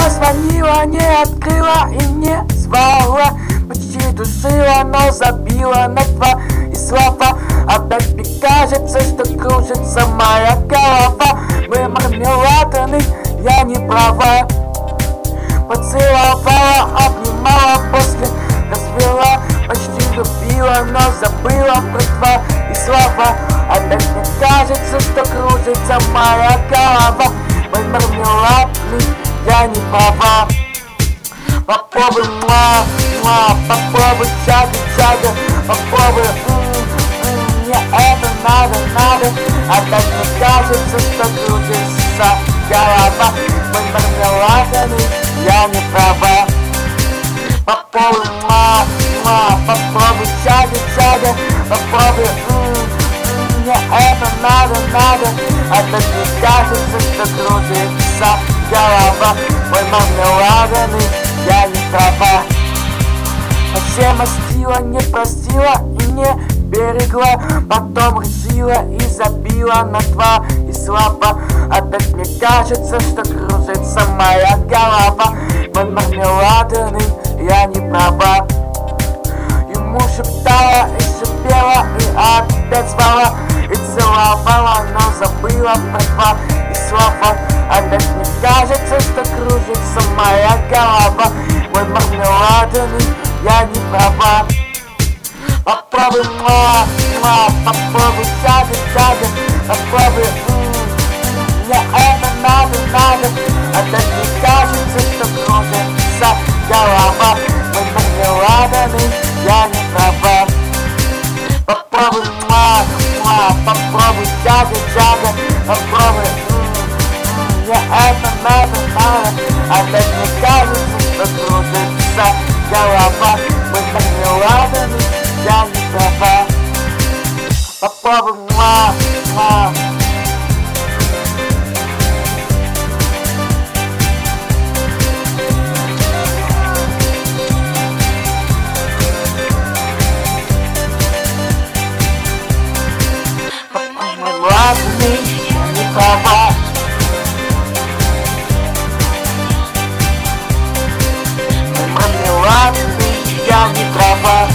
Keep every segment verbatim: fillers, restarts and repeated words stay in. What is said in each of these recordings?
позвонила, не открыла и не звала, почти душила, но забила на два и слова. Опять мне кажется, что кружится моя голова. Мы мармеладаны, я не права. Поцеловала, обнимала, после развела, почти любила, но забыла про два и слова. Опять мне кажется, что кружится моя голова. Мой мармеладный, я не права. Попробуй, муа, муа, попробуй, чага, чага, попробуй, м-м, мне это надо, надо. Опять мне кажется, что кружится голова. Мой мармеладный, я не права. Попробуй, муа, муа, попробуй, чага, чага, попробуй, м-м, мне это надо, надо. Опять мне кажется, что кружится голова. Мой мармеладный, я не права. Совсем остила, не простила и не берегла, потом решила и забила на два и слова. Опять мне кажется, что кружится моя голова. Мой мармеладный, я не права. Ему шептала и шипела и опять звала и целовала, но забыла про два и слова. Опять мне кажется, что кружится моя голова. Мой мармеладный, я не права. Попробуй, муа, муа, попробуй, чага, чага, попробуй, м-м, мне это надо, надо. Опять мне кажется, что кружится голова. Мой мармеладный, я не права. Попробуй, муа, муа, попробуй, чага, чага, попробуй, м-м, мне это надо, надо. Опять мне кажется, что кружится голова. Мой мармеладный, я не права. Попробуй, муа, муа. Мармеладный, я не права. Мармеладный, я не права.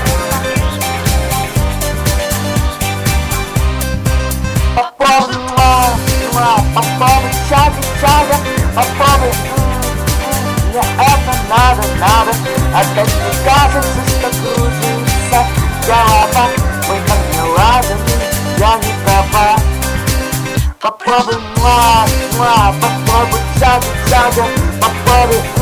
Попробуй, муа, муа, попробуй, чага, чага, попробуй, м-м, мне это надо, надо. Опять мне кажется, что кружится голова. Мой мармеладный, я не права. Попробуй, муа, муа, попробуй, чага, чага, попробуй.